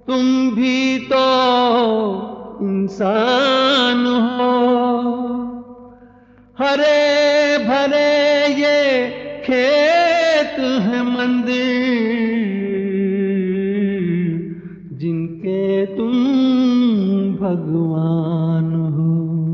तुम भी तो इंसान हो। हरे भरे ये खेत है मंदिर, जिनके तुम भगवान हो।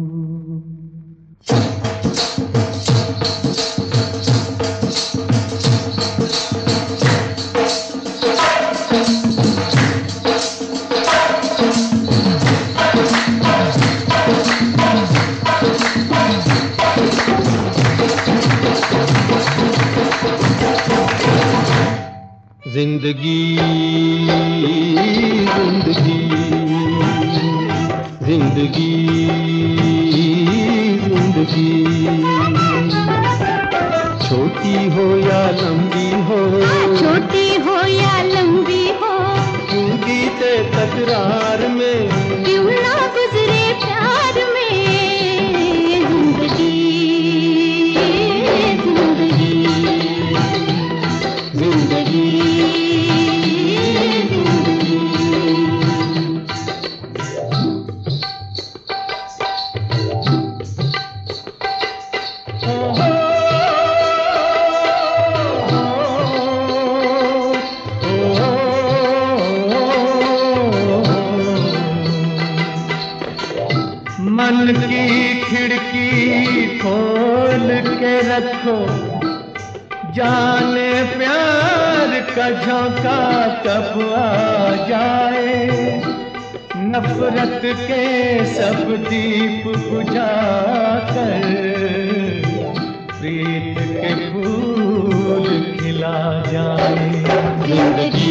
जिंदगी जिंदगी जिंदगी जिंदगी, छोटी हो या लंबी हो, छोटी हो या लंबी हो, क्यों बीते तकरार में, क्यों ना गुजरे प्यार में। जिंदगी जिंदगी मन की खिड़की खोल के रखो, जाने प्यार का झोंका कब आ जाए। नफरत के सब दीप बुझा कर प्रीत के फूल खिला जाए। जिंदगी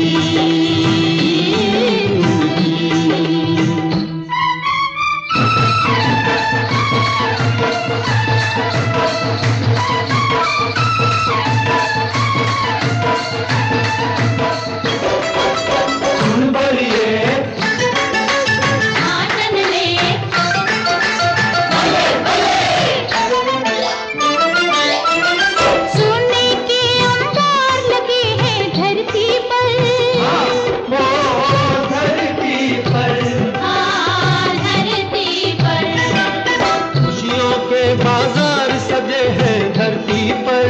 बाजार सजे हैं धरती पर,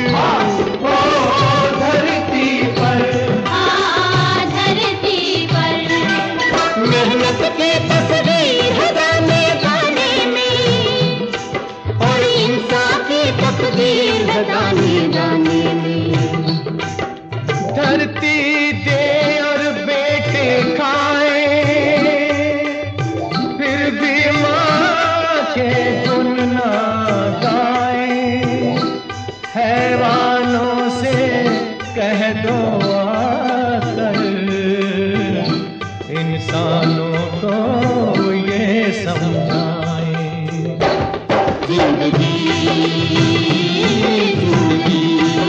धरती पर, धरती पर। मेहनत की तस्वीर है गाने गाने में, और इंसान की तकदीर है गाने गाने में। धरती दे और बेटे खाए, फिर भी माँ के गुण ना गाए। हैवानों से कह दो आकर, इंसानों को ये समझाए। जिंदगी जिंदगी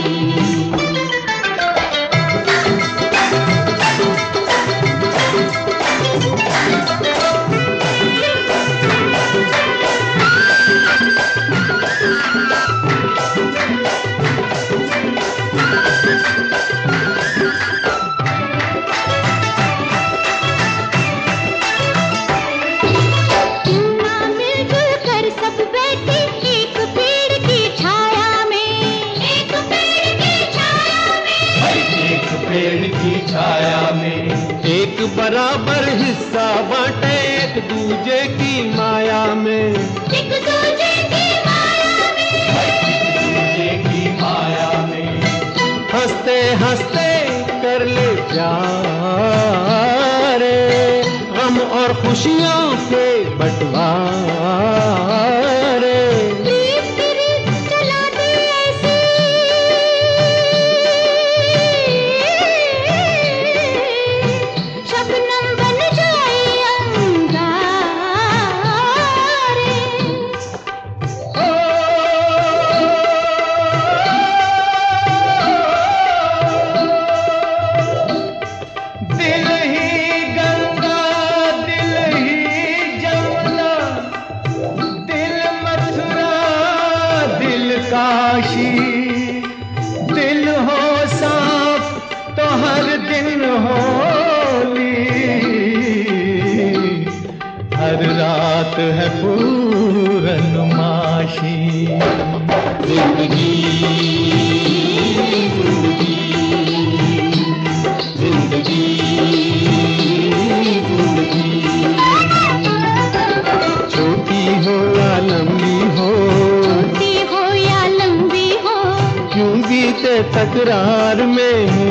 छाया में, एक बराबर हिस्सा बांटे एक दूजे की माया में, एक दूजे की माया में, एक दूजे की माया में। हंसते हंसते कर ले प्यार, गम और खुशियों के बंटवारे। काशी दिल हो साफ तो हर दिन होली। बात है पूर्णमासी। जिंदगी जिंदगी जिंदगी छोटी हो या लंबी हो, छोटी हो या लंबी हो, क्यों बीते तकरार में